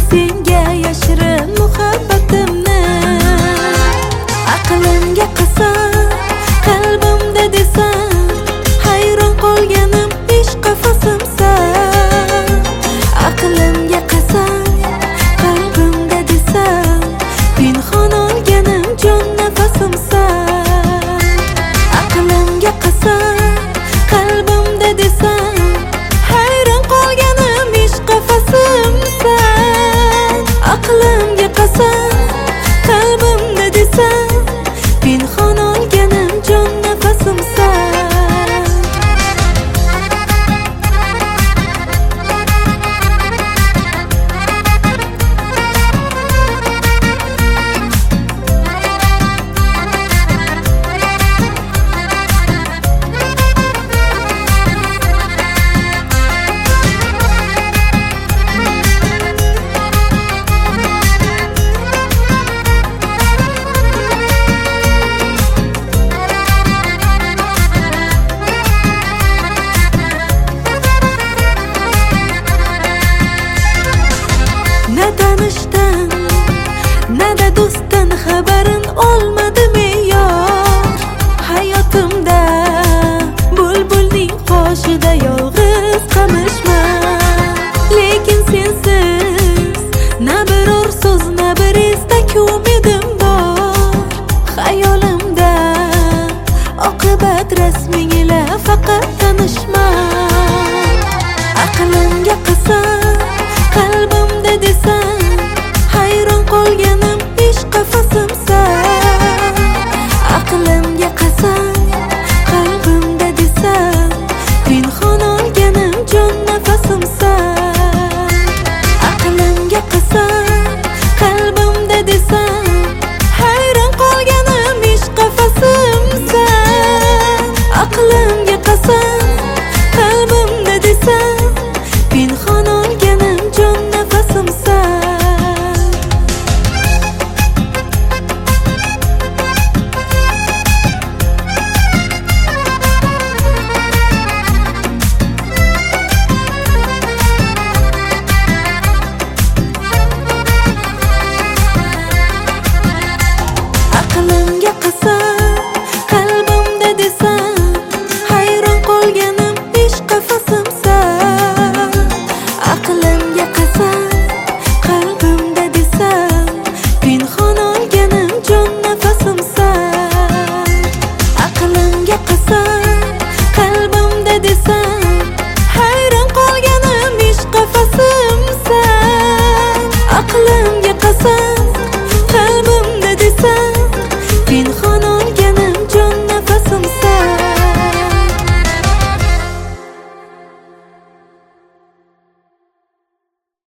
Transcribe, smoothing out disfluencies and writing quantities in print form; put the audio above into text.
senga yashirin muhabbatimni. Aqlimga qasam, qalbimda desam, hayron qolganim ish qafasimsan. Aqlimga qasam, qalbimda desam, pinhon olganim jon nafasimsan. Aqlimga qasam, qalbimda desam, hayron qolganim ish qafasimsan. Aqlimga qasam, qalbimda desam, pinhon olganim jon nafasimsan. Na tanishdan, na da do'stdan xabarin olmadim yor. Hayotimda bulbulning qoshida yolg'iz qamishman. Lekin sensiz na biror so'z, na bir istak umidim bor. Xayolimda oqibat rasming ila faqat tanishman. Aqlimga qasam,